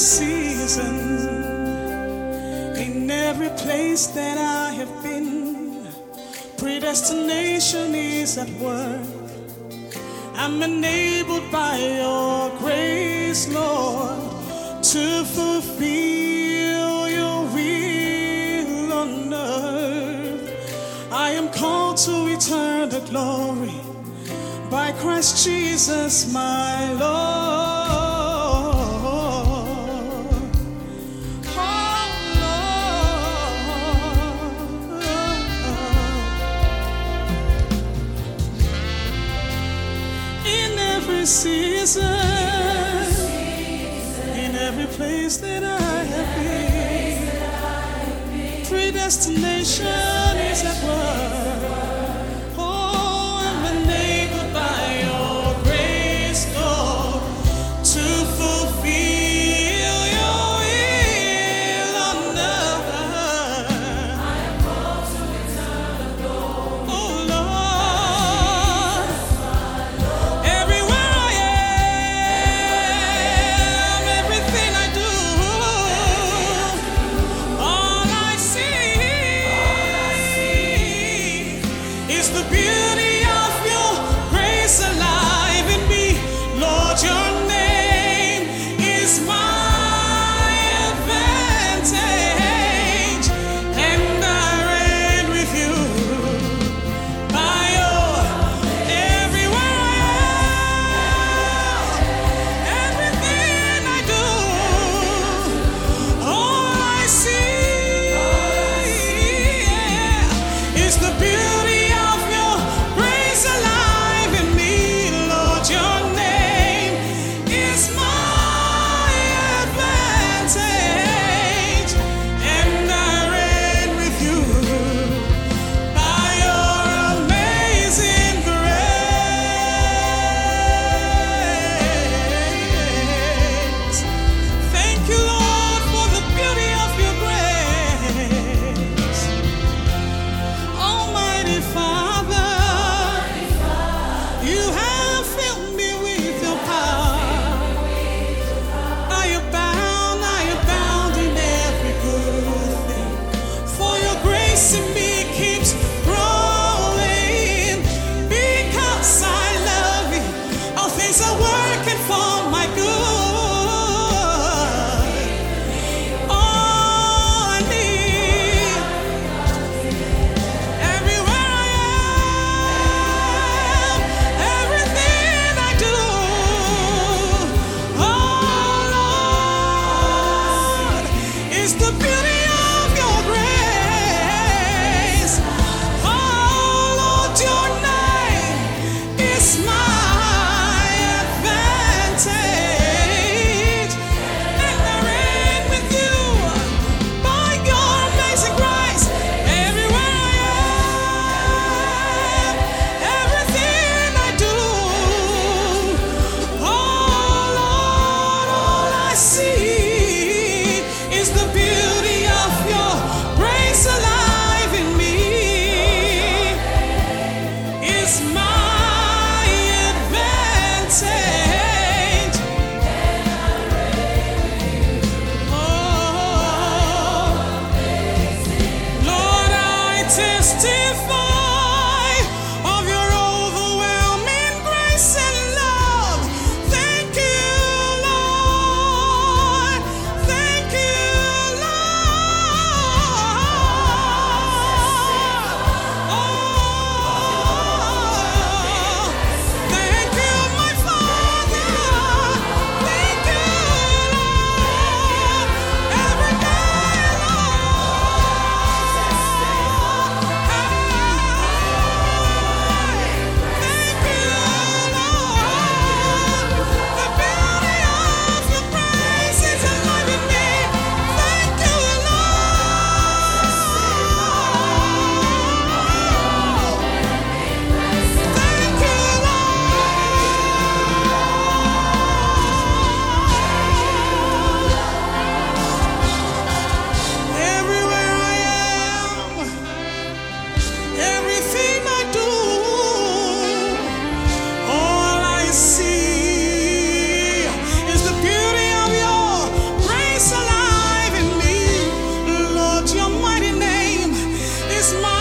season, in every place that I have been, predestination is at work. I'm enabled by your grace, Lord, to fulfill your will on earth. I am called to eternal glory by Christ Jesus, my Lord. Season, in every place that I have been, predestination is at work. Oh, I'm enabled by your grace, Lord, to fulfill your will on earth. I am called to eternal glory. Oh, Lord, everywhere I am, everything I do, all I see smile.